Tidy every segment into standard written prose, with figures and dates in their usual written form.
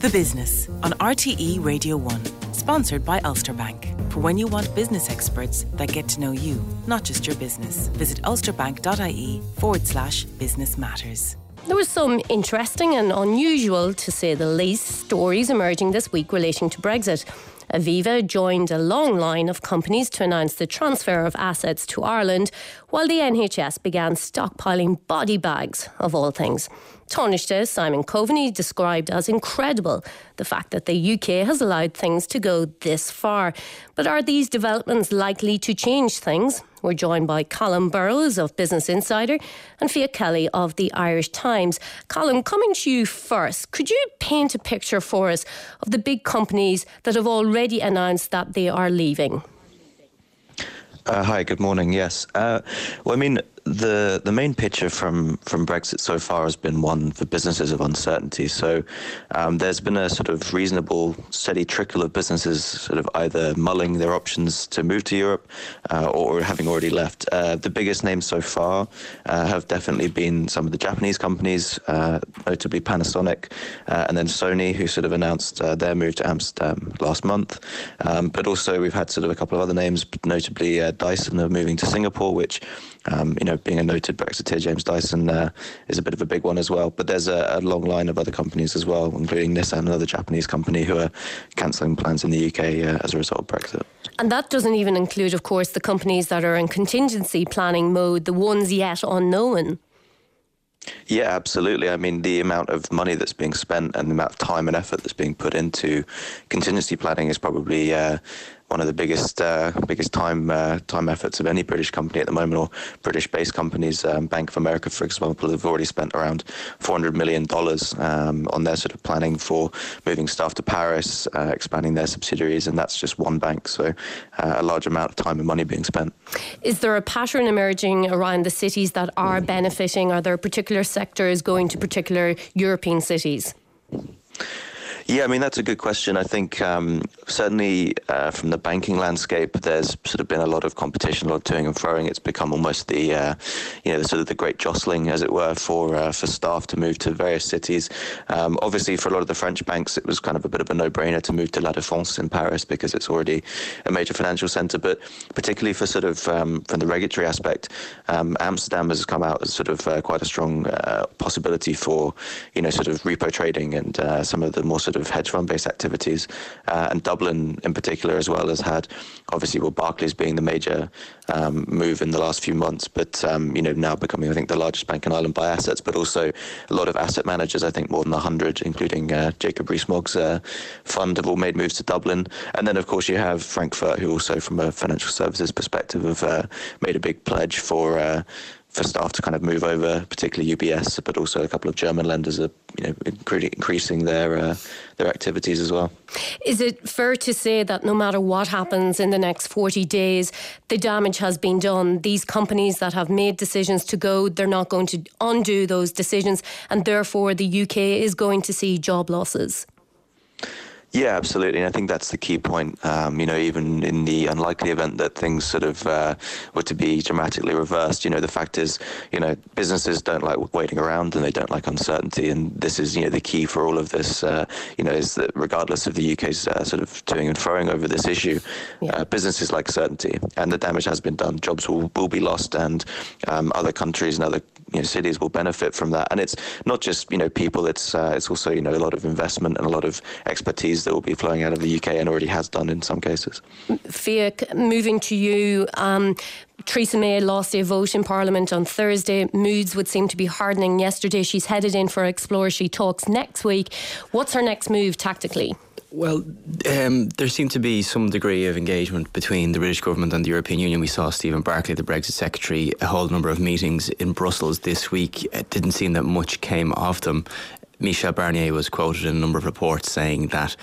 The Business on RTE Radio 1, sponsored by Ulster Bank. For when you want business experts that get to know you, not just your business. Visit ulsterbank.ie/business matters. There was some interesting and unusual, to say the least, stories emerging this week relating to Brexit. Aviva joined a long line of companies to announce the transfer of assets to Ireland, while the NHS began stockpiling body bags, of all things. Taoiseach Simon Coveney described as incredible the fact that the UK has allowed things to go this far. But are these developments likely to change things? We're joined by Colin Burrows of Business Insider and Fia Kelly of the Irish Times. Colin, coming to you first, could you paint a picture for us of the big companies that have already announced that they are leaving? Hi, good morning. Yes. The main picture from Brexit so far has been one for businesses of uncertainty. So there's been a sort of reasonable, steady trickle of businesses sort of either mulling their options to move to Europe or having already left. The biggest names so far have definitely been some of the Japanese companies, notably Panasonic, and then Sony, who sort of announced their move to Amsterdam last month. But also we've had sort of a couple of other names, notably Dyson are moving to Singapore, which being a noted Brexiteer, James Dyson is a bit of a big one as well. But there's a long line of other companies as well, including Nissan, another Japanese company, who are cancelling plans in the UK as a result of Brexit. And that doesn't even include, of course, the companies that are in contingency planning mode, the ones yet unknown. Yeah, absolutely. I mean, the amount of money that's being spent and the amount of time and effort that's being put into contingency planning is probably one of the biggest time efforts of any British company at the moment, or British-based companies. Bank of America, for example, have already spent around $400 million on their sort of planning for moving staff to Paris, expanding their subsidiaries, and that's just one bank. So a large amount of time and money being spent. Is there a pattern emerging around the cities that are benefiting? Are there particular sectors going to particular European cities? Yeah, I mean, that's a good question. I think certainly from the banking landscape, there's sort of been a lot of competition, a lot of toing and froing. It's become almost the sort of the great jostling, as it were, for staff to move to various cities. Obviously, for a lot of the French banks, it was kind of a bit of a no-brainer to move to La Défense in Paris because it's already a major financial centre. But particularly for sort of from the regulatory aspect, Amsterdam has come out as sort of quite a strong possibility for, sort of repo trading and some of the more sort of hedge fund-based activities, and Dublin in particular as well has had, obviously, Barclays being the major move in the last few months, but now becoming, I think, the largest bank in Ireland by assets, but also a lot of asset managers, I think more than 100, including Jacob Rees-Mogg's fund, have all made moves to Dublin. And then, of course, you have Frankfurt, who also, from a financial services perspective, have made a big pledge for staff to kind of move over, particularly UBS, but also a couple of German lenders are, increasing their activities as well. Is it fair to say that no matter what happens in the next 40 days, the damage has been done? These companies that have made decisions to go, they're not going to undo those decisions, and therefore the UK is going to see job losses? Yeah, absolutely. And I think that's the key point. Even in the unlikely event that things sort of were to be dramatically reversed, the fact is, businesses don't like waiting around and they don't like uncertainty. And this is, the key for all of this, is that regardless of the UK's sort of toing and froing over this issue, businesses like certainty, and the damage has been done. Jobs will be lost, and other countries and other cities will benefit from that. And it's not just, people, it's also, a lot of investment and a lot of expertise that will be flowing out of the UK and already has done in some cases. Fia, moving to you, Theresa May lost a vote in Parliament on Thursday. Moods would seem to be hardening yesterday. She's headed in for exploratory talks next week. What's her next move tactically? Well, there seemed to be some degree of engagement between the British government and the European Union. We saw Stephen Barclay, the Brexit Secretary, a whole number of meetings in Brussels this week. It didn't seem that much came of them. Michel Barnier was quoted in a number of reports saying that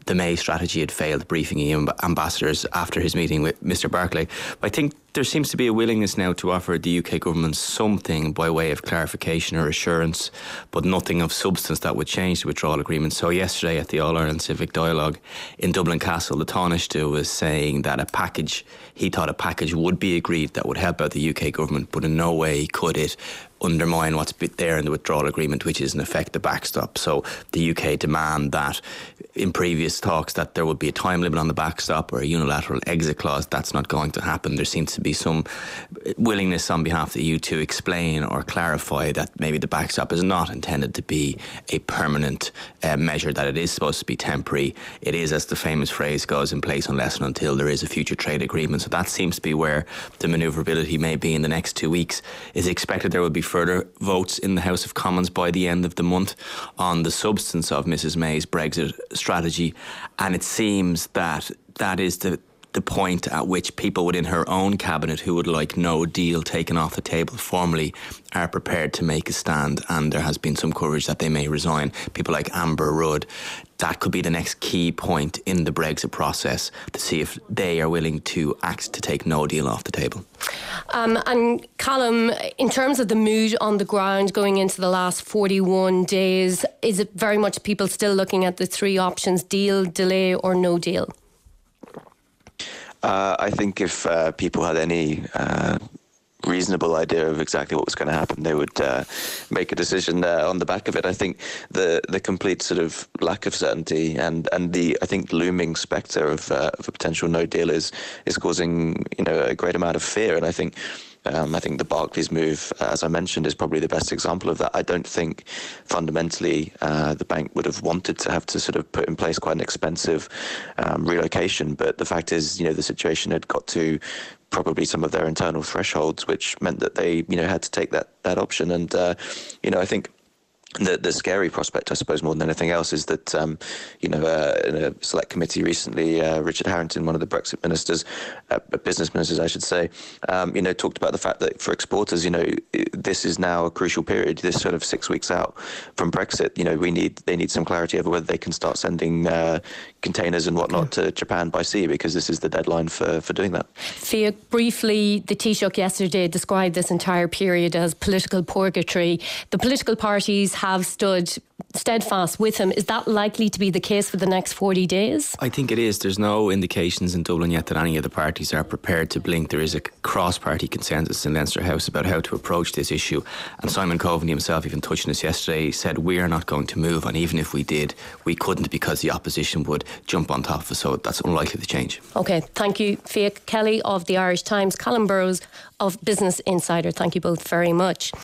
the May strategy had failed, briefing EU ambassadors after his meeting with Mr Barclay. But I think there seems to be a willingness now to offer the UK government something by way of clarification or assurance, but nothing of substance that would change the withdrawal agreement. So yesterday at the All-Ireland Civic Dialogue in Dublin Castle, the Taoiseach was saying that he thought a package would be agreed that would help out the UK government, but in no way could it undermine what's there in the withdrawal agreement, which is in effect the backstop. So the UK demand that in previous talks that there would be a time limit on the backstop or a unilateral exit clause. That's not going to happen. There seems to be some willingness on behalf of the EU to explain or clarify that maybe the backstop is not intended to be a permanent measure, that it is supposed to be temporary. It is, as the famous phrase goes, in place unless and until there is a future trade agreement. So that seems to be where the manoeuvrability may be in the next 2 weeks. Is expected there will be further votes in the House of Commons by the end of the month on the substance of Mrs May's Brexit strategy, and it seems that that is the point at which people within her own cabinet who would like no deal taken off the table formally are prepared to make a stand, and there has been some coverage that they may resign. People like Amber Rudd. That could be the next key point in the Brexit process, to see if they are willing to act to take no deal off the table. And Callum, in terms of the mood on the ground going into the last 41 days, is it very much people still looking at the three options: deal, delay or no deal? I think if people had any reasonable idea of exactly what was going to happen, they would make a decision on the back of it. I think the complete sort of lack of certainty and the, I think, looming spectre of a potential no deal is causing, you know, a great amount of fear. And I think the Barclays move, as I mentioned, is probably the best example of that. I don't think fundamentally the bank would have wanted to have to sort of put in place quite an expensive relocation. But the fact is, you know, the situation had got to probably some of their internal thresholds, which meant that they, you know, had to take that option. And, you know, I think the scary prospect, I suppose, more than anything else, is that, in a select committee recently, Richard Harrington, one of the Brexit ministers, business ministers, I should say, talked about the fact that for exporters, you know, this is now a crucial period. This sort of 6 weeks out from Brexit, you know, they need some clarity over whether they can start sending containers and whatnot to Japan by sea, because this is the deadline for doing that. Fiach, briefly, the Taoiseach yesterday described this entire period as political purgatory. The political parties have stood steadfast with him. Is that likely to be the case for the next 40 days? I think it is. There's no indications in Dublin yet that any of the parties are prepared to blink. There is a cross-party consensus in Leinster House about how to approach this issue, and Simon Coveney himself, even touching this yesterday, said we are not going to move, and even if we did, we couldn't, because the opposition would jump on top of us, so that's unlikely to change. OK, thank you, Fiach Kelly of the Irish Times, Callum Burrows of Business Insider. Thank you both very much.